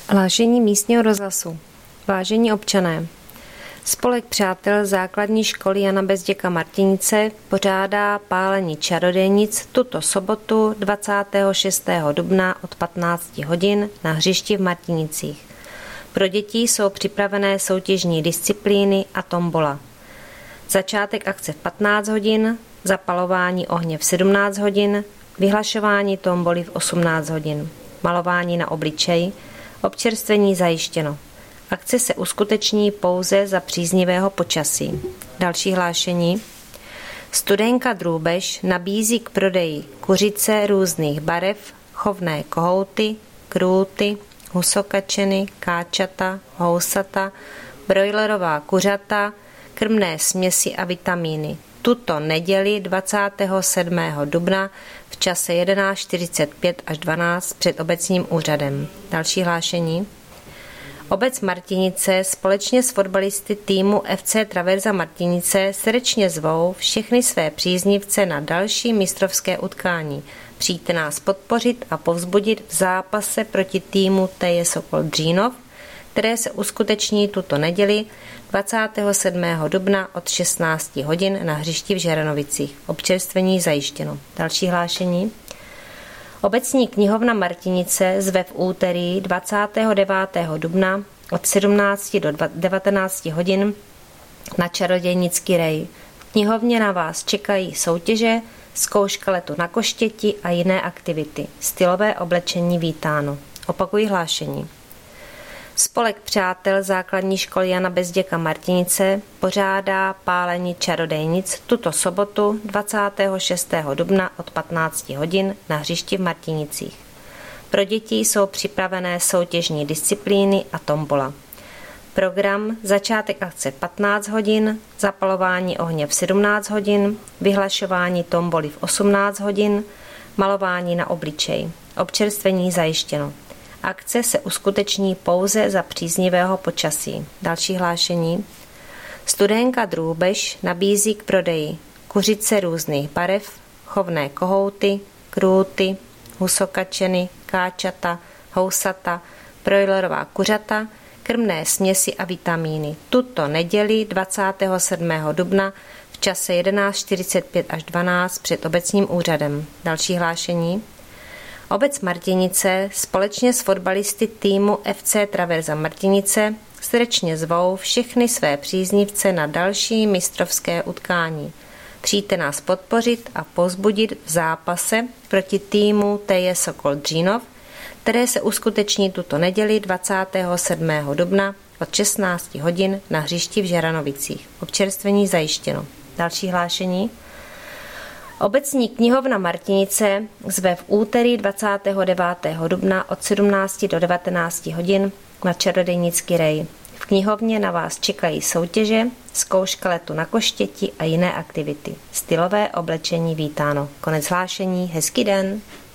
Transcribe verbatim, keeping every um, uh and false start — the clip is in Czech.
Hlášení místního rozhlasu. Vážení občané, Spolek přátel základní školy Jana Bezděka Martinice pořádá pálení čarodějnic tuto sobotu dvacátého šestého dubna od patnácti hodin na hřišti v Martinicích. Pro děti jsou připravené soutěžní disciplíny a tombola. Začátek akce v patnáct hodin, zapalování ohně v sedmnáct hodin, vyhlašování tomboly v osmnáct hodin, malování na obličej, občerstvení zajištěno. Akce se uskuteční pouze za příznivého počasí. Další hlášení. Studenka Drůbež nabízí k prodeji kuřice různých barev, chovné kohouty, krůty, husokačeny, káčata, housata, brojlerová kuřata, krmné směsi a vitamíny. Tuto neděli dvacátého sedmého dubna v čase jedenáct čtyřicet pět až dvanáct před obecním úřadem. Další hlášení. Obec Martinice společně s fotbalisty týmu F C Traverza Martinice srdečně zvou všechny své příznivce na další mistrovské utkání. Přijďte nás podpořit a povzbudit v zápase proti týmu T J Sokol Dříňov, které se uskuteční tuto neděli dvacátého sedmého dubna od šestnácti hodin na hřišti v Žeranovicích. Občerstvení zajištěno. Další hlášení. Obecní knihovna Martinice zve v úterý dvacátého devátého dubna od sedmnácti do devatenácti hodin na čarodějnický rej. V knihovně na vás čekají soutěže, zkouška letu na koštěti a jiné aktivity. Stylové oblečení vítáno. Opakuji hlášení. Spolek přátel základní školy Jana Bezděka Martinice pořádá pálení čarodějnic tuto sobotu dvacátého šestého dubna od patnácti hodin na hřišti v Martinicích. Pro děti jsou připravené soutěžní disciplíny a tombola. Program začátek akce patnáct hodin, zapalování ohně v sedmnáct hodin, vyhlašování tomboly v osmnáct hodin, malování na obličej. Občerstvení zajištěno. Akce se uskuteční pouze za příznivého počasí. Další hlášení. Studenka Drůbež nabízí k prodeji kuřice různých barev, chovné kohouty, krůty, husokačeny, káčata, housata, brojlerová kuřata, krmné směsi a vitamíny. Tuto neděli dvacátého sedmého dubna v čase jedenáct čtyřicet pět až dvanáct před obecním úřadem. Další hlášení. Obec Martinice společně s fotbalisty týmu F C Traverza Martinice srdečně zvou všechny své příznivce na další mistrovské utkání. Přijďte nás podpořit a povzbudit v zápase proti týmu T J Sokol Dříňov, které se uskuteční tuto neděli dvacátého sedmého dubna od šestnácti hodin na hřišti v Žeranovicích. Občerstvení zajištěno. Další hlášení. Obecní knihovna Martinice zve v úterý dvacátého devátého dubna od sedmnácti do devatenácti hodin na čarodějnický rej. V knihovně na vás čekají soutěže, zkouška letu na koštěti a jiné aktivity. Stylové oblečení vítáno. Konec hlášení, hezký den.